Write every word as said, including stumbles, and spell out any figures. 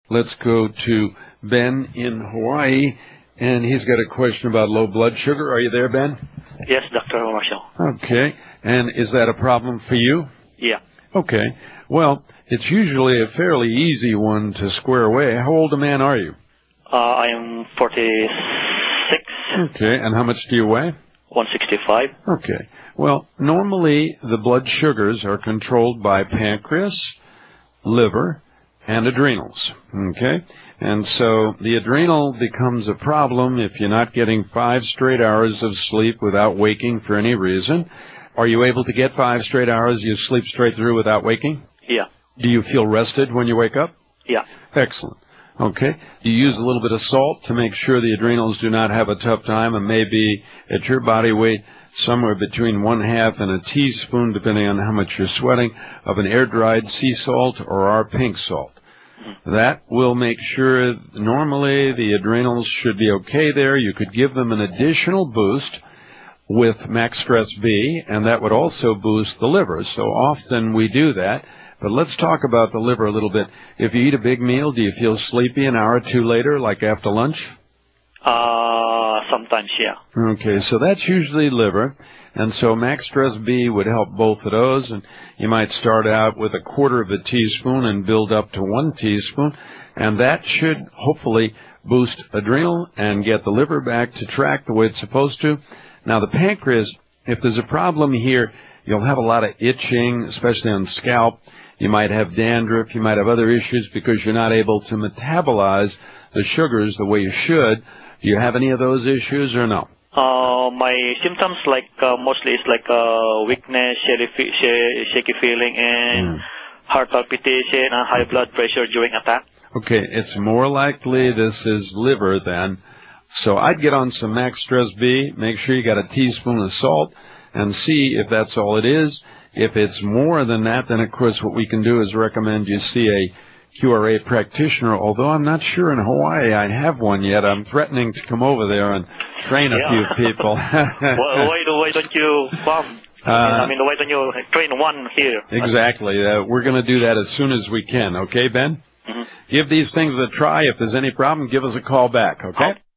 let's go to Ben in Hawaii, and he's got a question about low blood sugar. Are you there, Ben? Yes, Doctor Marshall. Okay. And is that a problem for you? Yeah. Okay. Well, it's usually a fairly easy one to square away. How old a man are you? Uh, I am forty-six. Okay. And how much do you weigh? one sixty-five. Okay. Well, normally the blood sugars are controlled by pancreas, liver, and adrenals. Okay? And so the adrenal becomes a problem if you're not getting five straight hours of sleep without waking for any reason. Are you able to get five straight hours? You sleep straight through without waking? Yeah. Do you feel rested when you wake up? Yeah. Excellent. Okay. Do you use a little bit of salt to make sure the adrenals do not have a tough time, and maybe at your body weight somewhere between one half and a teaspoon, depending on how much you're sweating, of an air-dried sea salt or our pink salt? That will make sure normally the adrenals should be okay there. You could give them an additional boost with Max Stress B, and that would also boost the liver. So often we do that. But let's talk about the liver a little bit. If you eat a big meal, do you feel sleepy an hour or two later, like after lunch? Uh, sometimes, yeah. Okay, so that's usually liver. And so Max Stress B would help both of those. And you might start out with a quarter of a teaspoon and build up to one teaspoon. And that should hopefully boost adrenal and get the liver back to track the way it's supposed to. Now, the pancreas, if there's a problem here, you'll have a lot of itching, especially on the scalp. You might have dandruff. You might have other issues because you're not able to metabolize the sugars the way you should. Do you have any of those issues or no? Uh, my symptoms, like, uh, mostly is like uh, weakness, shaky, shaky feeling, and mm. heart palpitation and high blood pressure during attack. Okay, it's more likely this is liver then. So I'd get on some Max Stress B, make sure you got a teaspoon of salt, and see if that's all it is. If it's more than that, then, of course, what we can do is recommend you see a Q R A practitioner, although I'm not sure in Hawaii I have one yet. I'm threatening to come over there and train a yeah. few people. why, why, do, why don't you come? Uh, I mean, why don't you train one here? Exactly. Uh, we're going to do that as soon as we can. Okay, Ben? Mm-hmm. Give these things a try. If there's any problem, give us a call back, okay?